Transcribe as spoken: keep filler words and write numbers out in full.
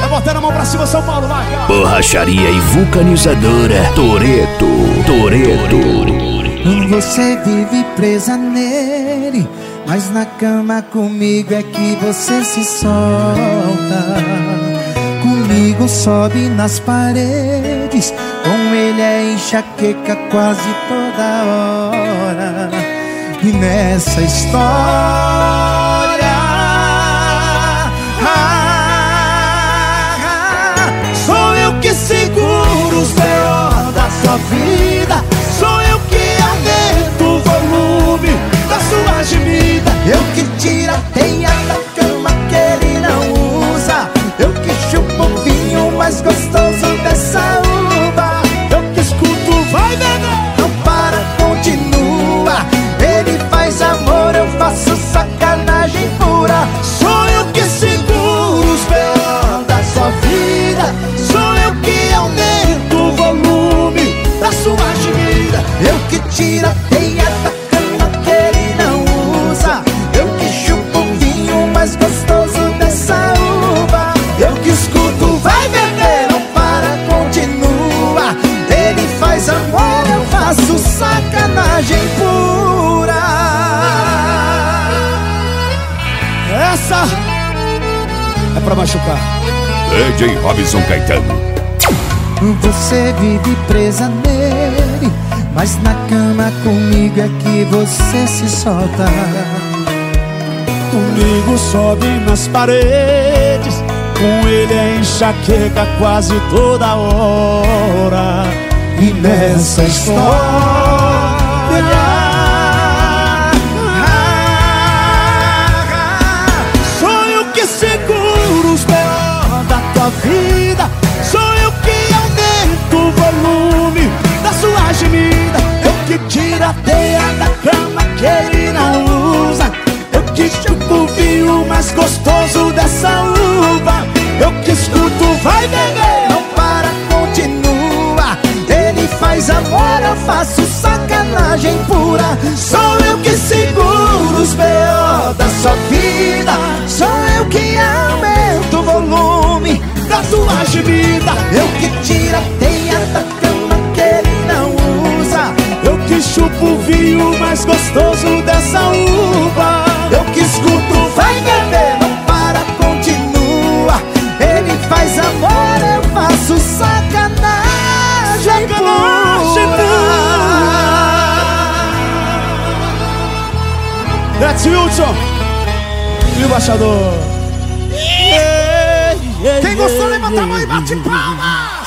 botando a mão pra cima, São Paulo, vai. Borracharia e vulcanizadora Toreto, Toreto. Você vive presa nele, mas na cama comigo é que você se solta. Comigo sobe nas paredes, com ele é enxaqueca quase toda hora. E nessa história, ah, ah, sou eu que seguro os B O da sua vida. Sou eu que aumento o volume da sua gemida. Eu que tiro a teia da cama que ele não usa. Eu que chupo o vinho mais gostoso dessa uva. Eu que escuto, vai beber, não para, continua. Ele faz amor, eu faço sacanagem pura. Sou eu que seguro os B O da sua vida. Sou eu que aumento o volume da sua gemida. Eu que tiro a teia da cama que ele não usa. Eu que chupo o vinho mais gostoso dessa uva. Eu que escuto, vai beber, não para, continua. Ele faz amor, eu faço sacanagem pura. Essa é pra machucar. D J Robson Caetano. Você vive presa nele, mas na cama comigo é que você se solta. Comigo sobe nas paredes, com ele é enxaqueca quase toda hora. E nessa história, sou eu que seguro os B O da tua vida. Sou eu que aumento o volume da sua gemida. Eu que tiro a teia da cama que ele não usa. Eu que chupo o vinho mais gostoso dessa uva. Eu que escuto, vai beber, não para, continua. Ele faz amor, eu faço sacanagem pura. Sou eu que seguro os B O da sua vida. Sou eu que aumento o volume da tua gemida. Eu que tiro a teia da cama que ele não usa. Eu que chupo o vinho mais gostoso dessa uva. Eu que escuto, vai beber, não para, continua. Ele faz amor, eu faço sacanagem, sacanagem pura. That's Wilson e o Baixador. Quem gostou, levanta a mão e bate palma.